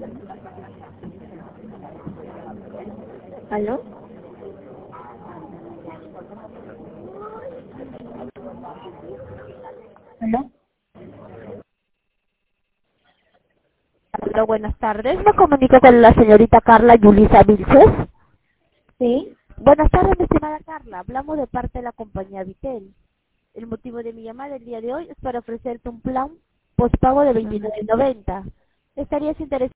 ¿Aló? ¿Aló? Hola, buenas tardes. Me comunico con la señorita Carla Yulisa Vilches. ¿Sí? Buenas tardes, mi estimada Carla. Hablamos de parte de la compañía Vitel. El motivo de mi llamada el día de hoy es para ofrecerte un plan postpago de Ajá. 29.90. ¿Estarías interesado